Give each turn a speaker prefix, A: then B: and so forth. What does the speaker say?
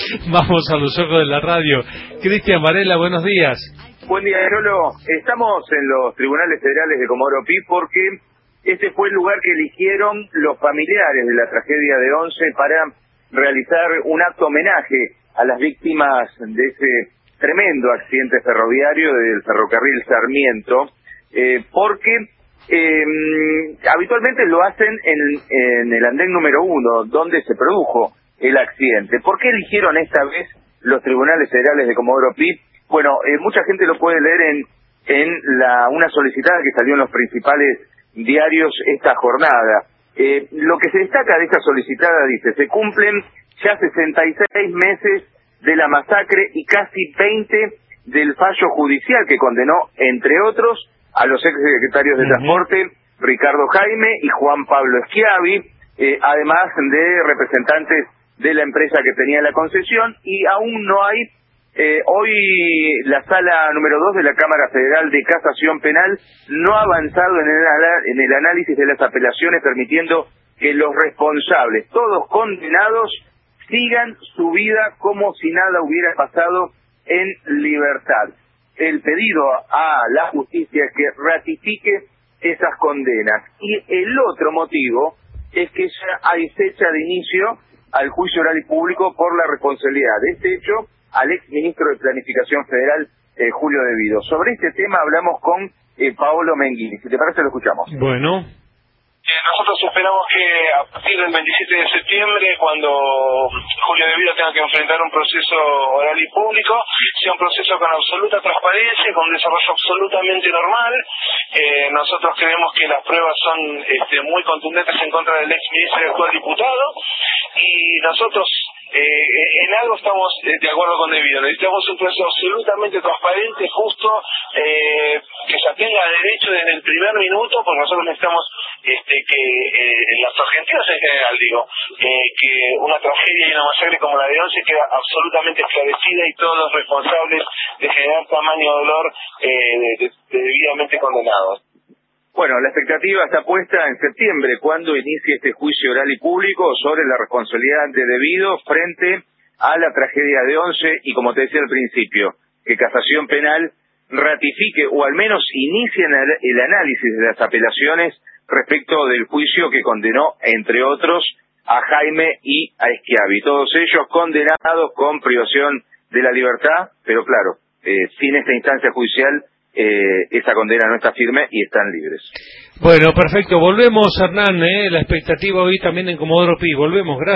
A: Vamos a los ojos de la radio. Cristian Varela, buenos días.
B: Buen día, Lolo. Estamos en los tribunales federales de Comodoro Pi porque este fue el lugar que eligieron los familiares de la tragedia de Once para realizar un acto homenaje a las víctimas de ese tremendo accidente ferroviario del ferrocarril Sarmiento, porque habitualmente lo hacen en el andén número 1, donde se produjo el accidente. ¿Por qué eligieron esta vez los tribunales federales de Comodoro Pi? Bueno, mucha gente lo puede leer en una solicitada que salió en los principales diarios esta jornada. Lo que se destaca de esta solicitada dice: se cumplen ya 66 meses de la masacre y casi 20 del fallo judicial que condenó, entre otros, a los exsecretarios de Transporte, Ricardo Jaime y Juan Pablo Schiavi, además de representantes de la empresa que tenía la concesión, y aún no hay. Hoy la sala número 2 de la Cámara Federal de Casación Penal no ha avanzado en el análisis de las apelaciones, permitiendo que los responsables, todos condenados, sigan su vida como si nada hubiera pasado en libertad. El pedido a la justicia es que ratifique esas condenas. Y el otro motivo es que ya hay fecha de inicio al juicio oral y público por la responsabilidad de este hecho al exministro de Planificación Federal, Julio De Vido. Sobre este tema hablamos con Paolo Menghini. Si te parece, lo escuchamos.
A: Bueno.
C: Nosotros esperamos que a partir del 27 de septiembre, cuando Julio De Vido tenga que enfrentar un proceso oral y público, sea un proceso con absoluta transparencia, con un desarrollo absolutamente normal. Nosotros creemos que las pruebas son muy contundentes en contra del exministro y actual diputado, y nosotros en algo estamos de acuerdo con De Vido. Necesitamos un proceso absolutamente transparente, justo, que se atenga a derecho desde el primer minuto, porque nosotros necesitamos que los argentinos en general, que una tragedia y una masacre como la de Once queda absolutamente esclarecida y todos los responsables de generar tamaño dolor debidamente condenados.
B: Bueno, la expectativa está puesta en septiembre, cuando inicie este juicio oral y público sobre la responsabilidad de De Vido frente a la tragedia de Once, y como te decía al principio, que Casación Penal ratifique o al menos inicie el análisis de las apelaciones respecto del juicio que condenó, entre otros, a Jaime y a Schiavi. Todos ellos condenados con privación de la libertad, pero claro, sin esta instancia judicial, esa condena no está firme y están libres.
A: Bueno, perfecto. Volvemos, Hernán, la expectativa hoy también en Comodoro Pi. Volvemos, gracias.